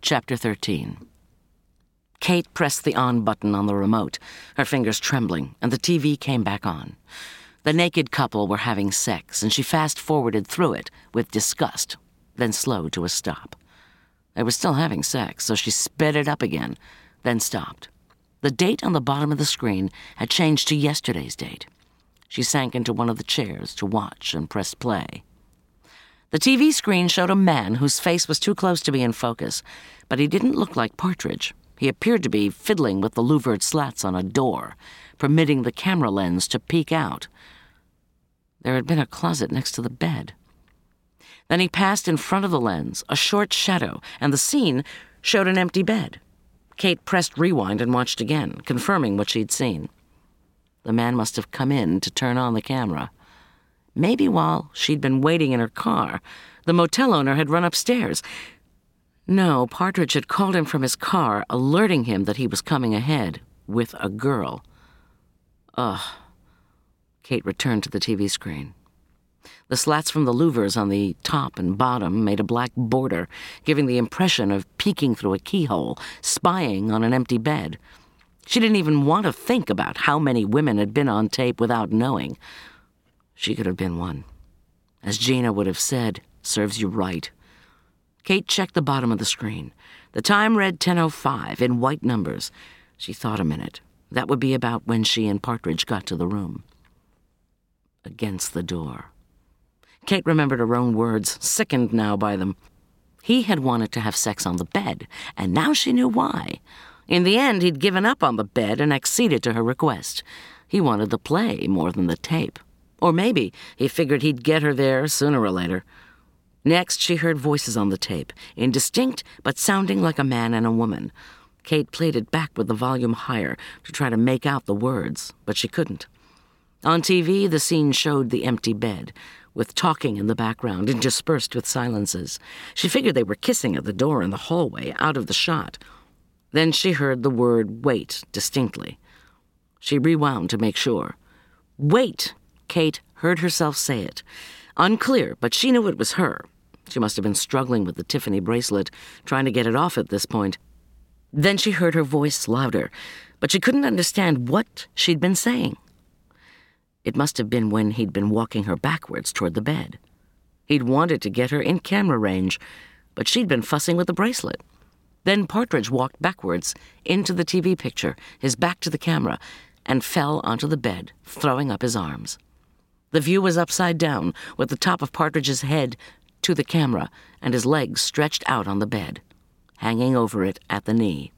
Chapter 13. Kate pressed the on button on the remote, her fingers trembling, and the TV came back on. The naked couple were having sex, and she fast-forwarded through it with disgust, then slowed to a stop. They were still having sex, so she sped it up again, then stopped. The date on the bottom of the screen had changed to yesterday's date. She sank into one of the chairs to watch and pressed play. The TV screen showed a man whose face was too close to be in focus, but he didn't look like Partridge. He appeared to be fiddling with the louvered slats on a door, permitting the camera lens to peek out. There had been a closet next to the bed. Then he passed in front of the lens, a short shadow, and the scene showed an empty bed. Kate pressed rewind and watched again, confirming what she'd seen. The man must have come in to turn on the camera. Maybe while she'd been waiting in her car, the motel owner had run upstairs. No, Partridge had called him from his car, alerting him that he was coming ahead with a girl. Ugh. Kate returned to the TV screen. The slats from the louvers on the top and bottom made a black border, giving the impression of peeking through a keyhole, spying on an empty bed. She didn't even want to think about how many women had been on tape without knowing. She could have been one. As Gina would have said, serves you right. Kate checked the bottom of the screen. The time read 10:05 in white numbers. She thought a minute. That would be about when she and Partridge got to the room. Against the door. Kate remembered her own words, sickened now by them. He had wanted to have sex on the bed, and now she knew why. In the end, he'd given up on the bed and acceded to her request. He wanted the play more than the tape. Or maybe he figured he'd get her there sooner or later. Next, she heard voices on the tape, indistinct but sounding like a man and a woman. Kate played it back with the volume higher to try to make out the words, but she couldn't. On TV, the scene showed the empty bed, with talking in the background interspersed with silences. She figured they were kissing at the door in the hallway, out of the shot. Then she heard the word wait distinctly. She rewound to make sure. Wait! Kate heard herself say it. Unclear, but she knew it was her. She must have been struggling with the Tiffany bracelet, trying to get it off at this point. Then she heard her voice louder, but she couldn't understand what she'd been saying. It must have been when he'd been walking her backwards toward the bed. He'd wanted to get her in camera range, but she'd been fussing with the bracelet. Then Partridge walked backwards into the TV picture, his back to the camera, and fell onto the bed, throwing up his arms. The view was upside down, with the top of Partridge's head to the camera and his legs stretched out on the bed, hanging over it at the knee.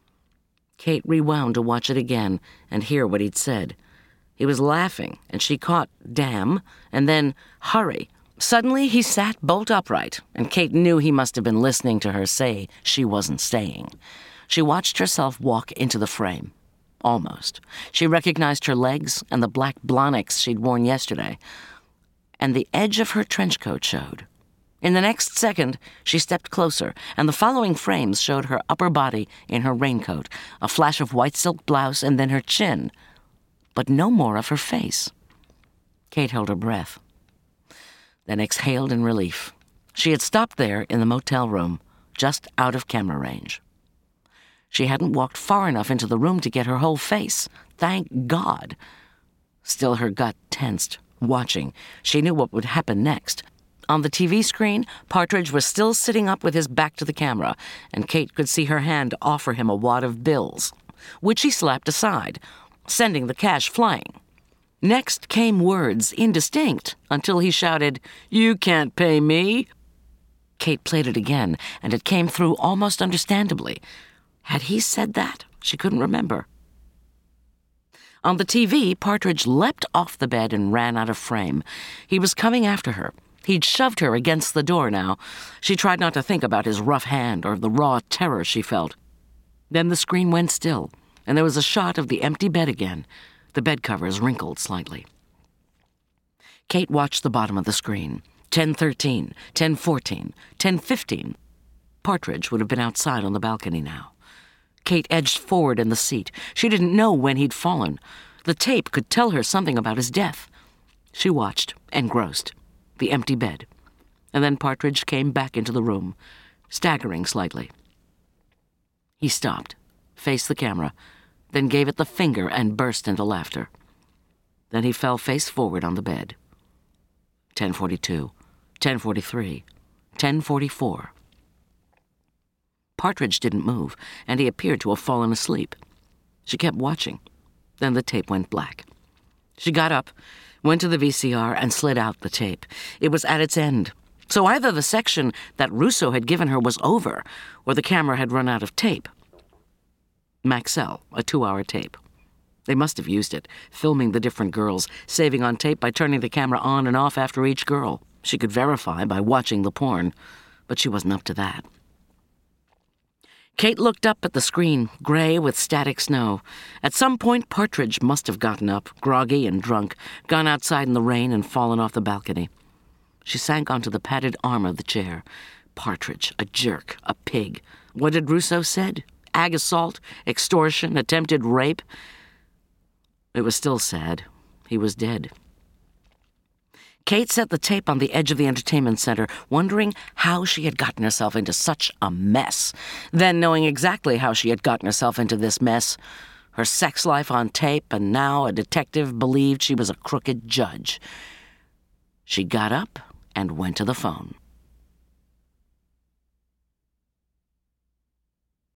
Kate rewound to watch it again and hear what he'd said. He was laughing, and she caught damn, and then hurry. Suddenly he sat bolt upright, and Kate knew he must have been listening to her say she wasn't staying. She watched herself walk into the frame. Almost. She recognized her legs and the black blonics she'd worn yesterday, and the edge of her trench coat showed. In the next second, she stepped closer, and the following frames showed her upper body in her raincoat, a flash of white silk blouse, and then her chin, but no more of her face. Kate held her breath, then exhaled in relief. She had stopped there in the motel room, just out of camera range. She hadn't walked far enough into the room to get her whole face. Thank God. Still, her gut tensed, watching. She knew what would happen next. On the TV screen, Partridge was still sitting up with his back to the camera, and Kate could see her hand offer him a wad of bills, which he slapped aside, sending the cash flying. Next came words, indistinct, until he shouted, "You can't pay me." Kate played it again, and it came through almost understandably. Had he said that? She couldn't remember. On the TV, Partridge leapt off the bed and ran out of frame. He was coming after her. He'd shoved her against the door now. She tried not to think about his rough hand or the raw terror she felt. Then the screen went still, and there was a shot of the empty bed again. The bed covers wrinkled slightly. Kate watched the bottom of the screen. 10:13, 10:14, 10:15. Partridge would have been outside on the balcony now. Kate edged forward in the seat. She didn't know when he'd fallen. The tape could tell her something about his death. She watched, engrossed, the empty bed. And then Partridge came back into the room, staggering slightly. He stopped, faced the camera, then gave it the finger and burst into laughter. Then he fell face forward on the bed. 10:42, 10:43, 10:44. Partridge didn't move, and he appeared to have fallen asleep. She kept watching. Then the tape went black. She got up, went to the VCR, and slid out the tape. It was at its end. So either the section that Russo had given her was over, or the camera had run out of tape. Maxell, a 2-hour tape. They must have used it, filming the different girls, saving on tape by turning the camera on and off after each girl. She could verify by watching the porn, but she wasn't up to that. Kate looked up at the screen, gray with static snow. At some point, Partridge must have gotten up, groggy and drunk, gone outside in the rain and fallen off the balcony. She sank onto the padded arm of the chair. Partridge, a jerk, a pig. What had Russo said? Ag assault, extortion, attempted rape. It was still sad. He was dead. Kate set the tape on the edge of the entertainment center, wondering how she had gotten herself into such a mess. Then, knowing exactly how she had gotten herself into this mess, her sex life on tape, and now a detective believed she was a crooked judge. She got up and went to the phone.